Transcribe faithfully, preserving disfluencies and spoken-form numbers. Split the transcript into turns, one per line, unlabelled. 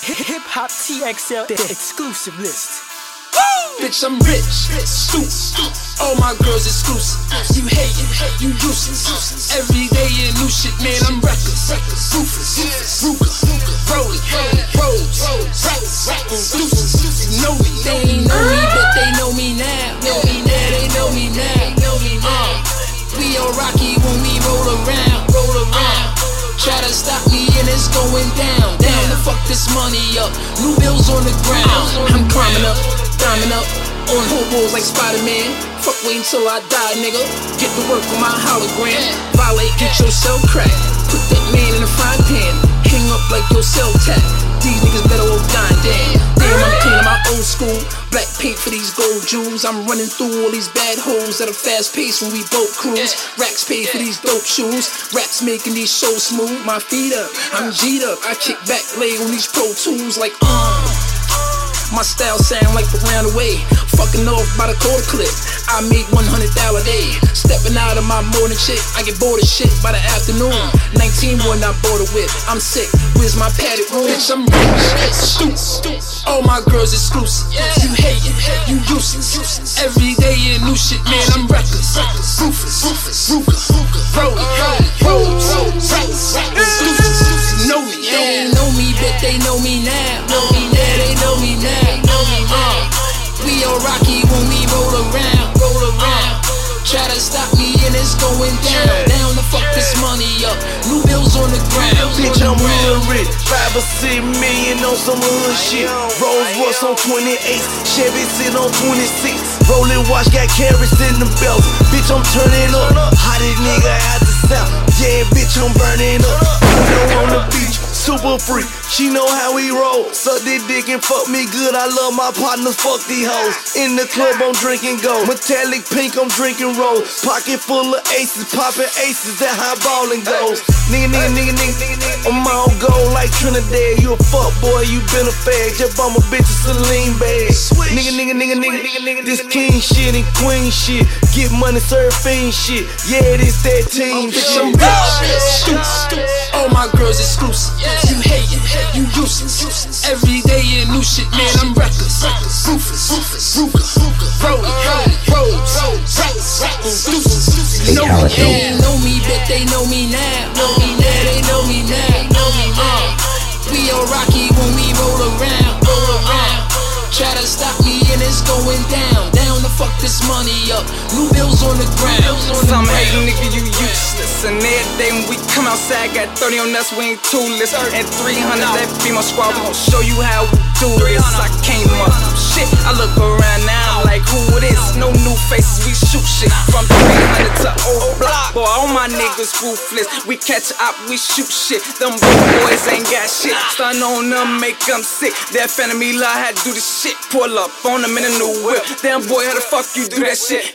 Hip Hop T X L, the exclusive list.
Bitch, I'm rich, stupid. All my girls exclusive. You hatin', you useless. Every day in new shit, man, I'm reckless. Rufus, Ruger, Rollie, Rose, deuces. You know me, they ain't know me, but they know me now. Know me now, they know me now. Uh, we all rocky when we roll around. Roll around. Try to stop me and it's going down. Down to fuck this money up. New bills on the ground. I'm climbing up, climbing up on hobos like Spider-Man. Fuck wait until I die, nigga. Get to work on my hologram. Violate, get your cell cracked. Put that man in a frying pan. Hang up like your cell tap. These niggas better all dying damn. Damn, I'm cleaning my old school. Black paint for these gold jewels. I'm running through all these bad holes at a fast pace when we boat cruise. Racks pay for these dope shoes. Raps making these so smooth. My feet up, I'm G'd up. I kick back, lay on these Pro Tools like um. My style sound like the round away. Fucking off by the quarter clip. I make one hundred dollars a day. Stepping out of my morning chick. I get bored of shit by the afternoon. nineteen when I bought a whip. I'm sick. Where's my padded room? Bitch, I'm rich, stupid. All my girls exclusive. You hatin', you useless. Every day in new shit, man, I'm reckless. Rufus, Ruger, Rollie, Rose, deuces. You know me, they ain't know me, but they know me now. Know me now, they know me now. Uh, we all rocky when we roll around, roll around. Try to stop me and it's going down. Down to fuck this money up. New bills on the ground.
Bitch, I'm real rich. Five or six million on some hood shit. Rolls Royce on twenty-eight. Chevy sit on twenty-six. Rolling watch got carrots in the belts. Bitch, I'm turning up. Hottest nigga out the south. Yeah, bitch, I'm burning up. On the beach. Super free, she know how we roll. Suck this dick and fuck me good. I love my partners, fuck these hoes. In the club, I'm drinking gold. Metallic pink, I'm drinking rose. Pocket full of aces, popping aces. That how ballin' goes. Nigga, nigga, nigga, nigga, nigga. I'm all gold like Trinidad. You a fuck boy, you been a fag. Just bought my bitch a Celine bag. Nigga, nigga, nigga, nigga, nigga, nigga. This king shit and queen shit. Get money, serve fiend shit. Yeah, this that team shit.
Bitch, I'm rich, stupid. All my girls exclusive. You hatin', you useless. Every day in new shit, man, I'm reckless. Rufus, Ruger, Rollie, Rose, deuces. You know me, they ain't know me, but they know me now. Know me now, they know me now. Uh, we all rocky when we roll around, roll around. Try to stop me and it's going down. Down to fuck this money up. New bills on the ground.
Some hatin' nigga, you useless. And every day when we come outside, got thirty on us, we ain't tooless. And three hundred, that be my squad. We gon' show you how we do this. I came up, shit. I look around now, I'm like, who it is? No new faces, we shoot shit. From three hundred to old block. Boy, all my niggas ruthless. We catch up, we shoot shit. Them boys ain't got shit. Stun on them, make them sick. That fan of me, I had to do this shit. Pull up on them in a new whip. Damn boy, how the fuck you do that shit?